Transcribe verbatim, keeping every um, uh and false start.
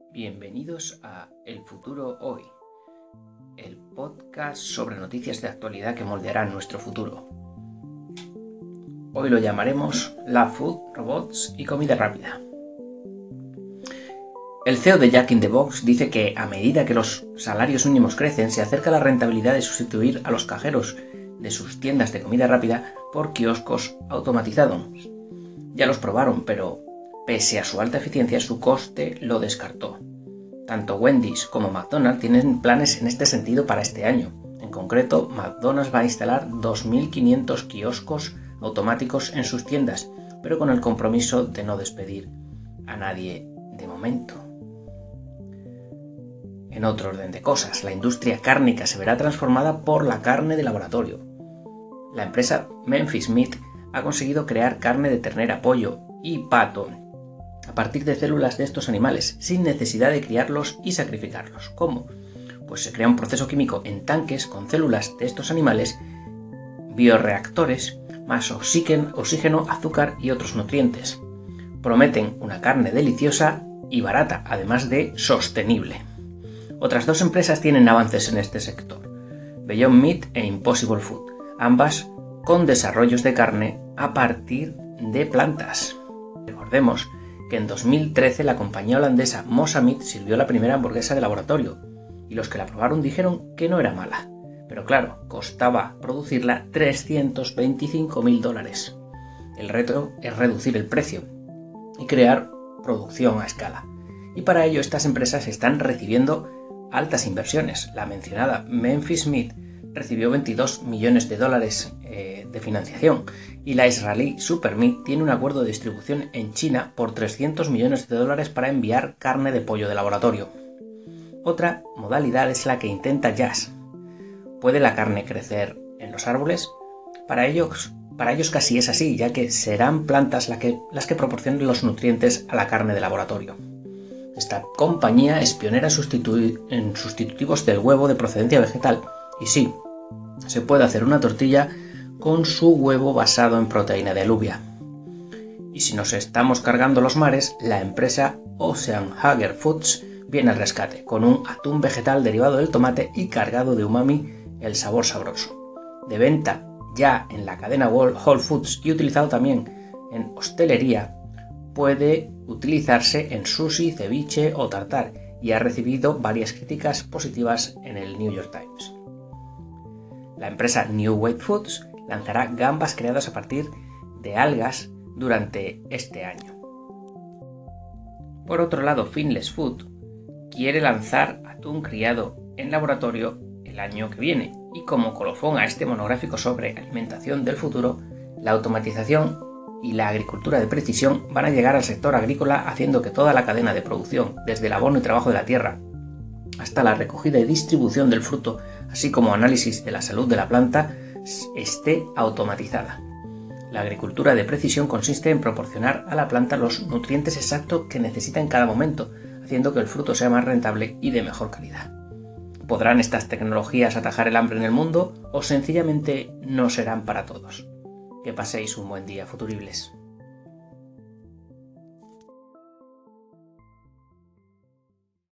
Bienvenidos a El Futuro Hoy, el podcast sobre noticias de actualidad que moldearán nuestro futuro. Hoy lo llamaremos Lab Food, Robots y Comida Rápida. El C E O de Jack in the Box dice que a medida que los salarios mínimos crecen, se acerca la rentabilidad de sustituir a los cajeros de sus tiendas de comida rápida por kioscos automatizados. Ya los probaron, pero pese a su alta eficiencia, su coste lo descartó. Tanto Wendy's como McDonald's tienen planes en este sentido para este año. En concreto, McDonald's va a instalar dos mil quinientos kioscos automáticos en sus tiendas, pero con el compromiso de no despedir a nadie de momento. En otro orden de cosas, la industria cárnica se verá transformada por la carne de laboratorio. La empresa Memphis Meat ha conseguido crear carne de ternera, pollo y pato a partir de células de estos animales, sin necesidad de criarlos y sacrificarlos. ¿Cómo? Pues se crea un proceso químico en tanques con células de estos animales, bioreactores, más oxígeno, oxígeno, azúcar y otros nutrientes. Prometen una carne deliciosa y barata, además de sostenible. Otras dos empresas tienen avances en este sector, Beyond Meat e Impossible Food, ambas con desarrollos de carne a partir de plantas. Recordemos que en dos mil trece la compañía holandesa Mosa Meat sirvió la primera hamburguesa de laboratorio y los que la probaron dijeron que no era mala, pero claro, costaba producirla trescientos veinticinco mil dólares. El reto es reducir el precio y crear producción a escala, y para ello estas empresas están recibiendo altas inversiones. La mencionada Memphis Meat recibió veintidós millones de dólares eh, de financiación y la israelí Supermeat tiene un acuerdo de distribución en China por trescientos millones de dólares para enviar carne de pollo de laboratorio. Otra modalidad es la que intenta Just. ¿Puede la carne crecer en los árboles? Para ellos, para ellos casi es así, ya que serán plantas las que, las que proporcionen los nutrientes a la carne de laboratorio. Esta compañía es pionera en, sustitu- en sustitutivos del huevo de procedencia vegetal. Y sí, se puede hacer una tortilla con su huevo basado en proteína de alubia. Y si nos estamos cargando los mares, la empresa Ocean Hager Foods viene al rescate, con un atún vegetal derivado del tomate y cargado de umami, el sabor sabroso. De venta ya en la cadena Whole Foods y utilizado también en hostelería, puede utilizarse en sushi, ceviche o tartar y ha recibido varias críticas positivas en el New York Times. La empresa New Weight Foods lanzará gambas creadas a partir de algas durante este año. Por otro lado, Finless Food quiere lanzar atún criado en laboratorio el año que viene y como colofón a este monográfico sobre alimentación del futuro, la automatización y la agricultura de precisión van a llegar al sector agrícola, haciendo que toda la cadena de producción, desde el abono y trabajo de la tierra hasta la recogida y distribución del fruto, así como análisis de la salud de la planta, esté automatizada. La agricultura de precisión consiste en proporcionar a la planta los nutrientes exactos que necesita en cada momento, haciendo que el fruto sea más rentable y de mejor calidad. ¿Podrán estas tecnologías atajar el hambre en el mundo o sencillamente no serán para todos? Que paséis un buen día, futuribles.